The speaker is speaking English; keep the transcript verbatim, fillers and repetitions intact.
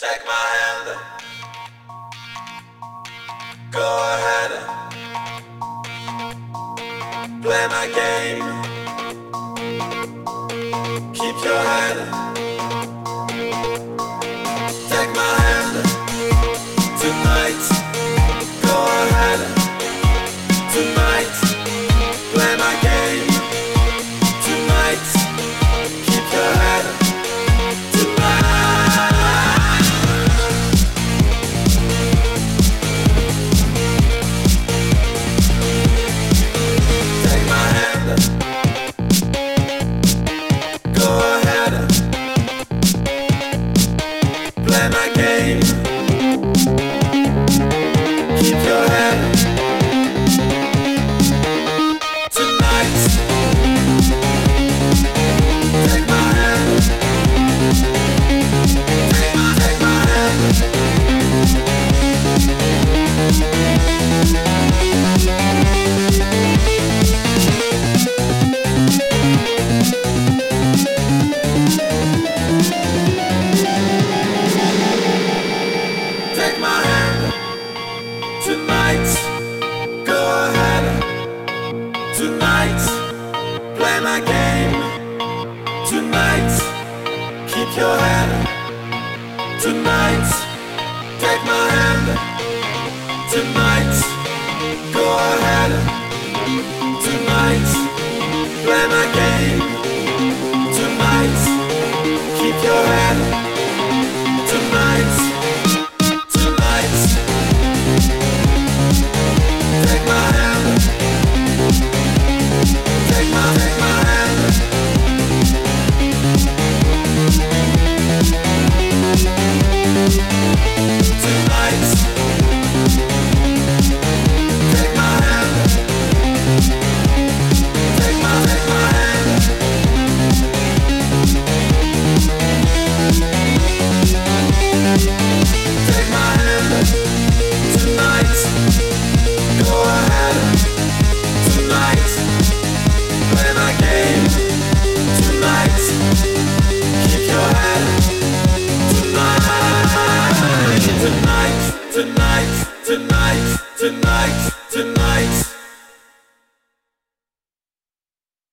Take my hand, go ahead, play my game. Keep your head. Take my hand tonight, go ahead, tonight, play my game. Tonight, keep your head. Play my game. Keep your head. Tonight, take my hand. Take my, take my hand. Take my hand tonight, go ahead. Tonight, play my game. Tonight, keep your head. Tonight, take my hand. Tonight, go ahead. Tonight, play my game. Tonight, keep your head. Tonight. Take my hand. Take my, take my hand.